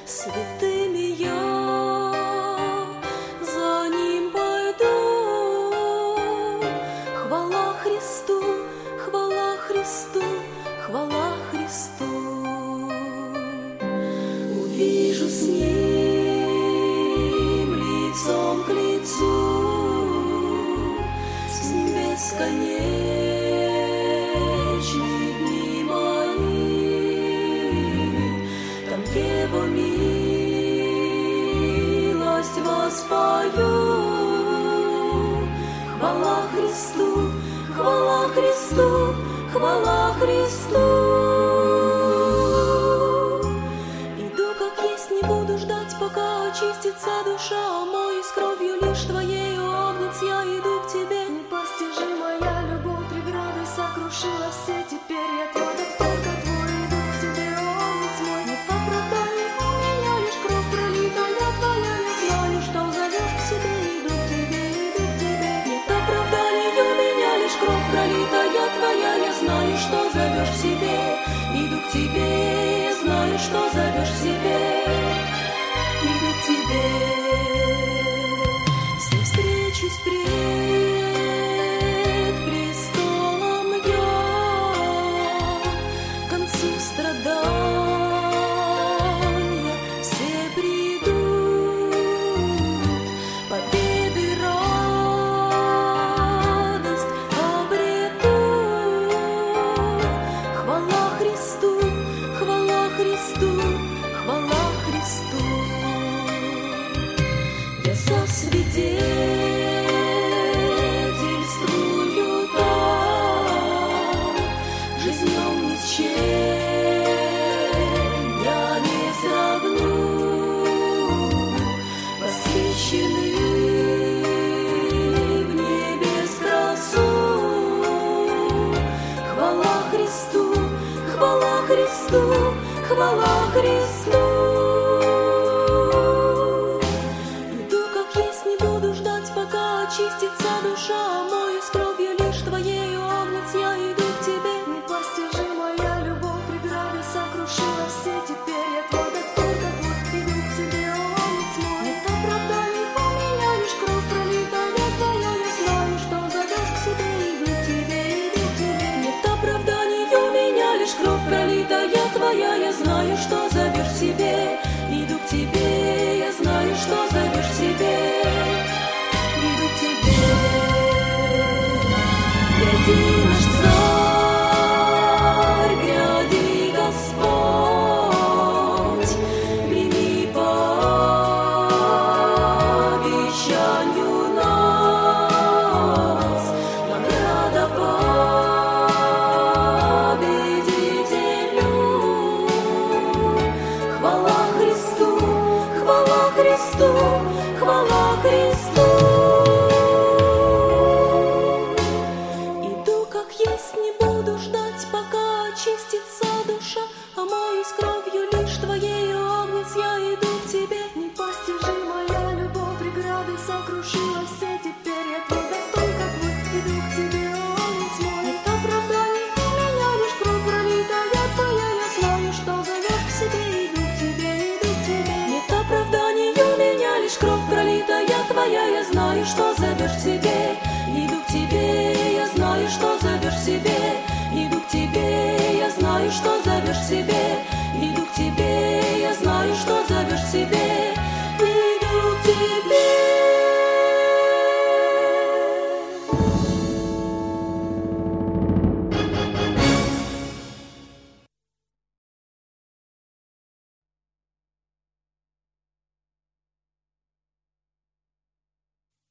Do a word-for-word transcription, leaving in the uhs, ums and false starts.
святыми я за Ним пойду. Хвала Христу, хвала Христу, хвала Христу. Увижу с Ним лицом к лицу, с Ним бесконечные дни мои, там Его милость воспою. Хвала Христу, хвала Христу, хвала Христу. Иду как есть, не буду ждать, пока очистится душа, омоюсь кровью лишь Твоею, обнять я иду к Тебе. Непостижимая любовь преграды сокрушила все, теперь я твердо только Твой, иду к Тебе, обнять мой. Нет оправданий у меня, лишь кровь пролитая Твоя, я знаю, что зовешь к себе, иду к Тебе, иду к Тебе. Нет оправданий у меня, лишь кровь пролитая Твоя, я знаю, что зовешь к себе, иду к Тебе, я знаю, что зовешь к себе, иду к Тебе. С Ним встречусь пред престолом я, к концу страдания все придут, победы радость обрету. Хвала Христу, хвала Христу, хвала Христу. Я засвидетельствую так, жизнью ни с чем я не сравню, восхищены в небес красу. Хвала Христу, хвала Христу, хвала Христу. Иду как есть, не буду ждать, пока очистится душа, омоюсь кровью лишь Твоею, обнять я иду к Тебе. Непостижимая любовь преграды сокрушила все, теперь я твердо только Твой, иду к Тебе, обнять мой. Нет оправданий у меня, лишь кровь пролитая Твоя, я знаю, что зовешь к себе, иду к Тебе, иду к Тебе. Нет оправданий у меня, лишь кровь пролитая Твоя, я знаю, что зовешь к себе, иду к Тебе, я знаю, что зовешь к себе, иду к Тебе. Гряди наш Царь, гряди Господь, греми по обещанию нас, награда победителю. Хвала Христу, хвала Христу,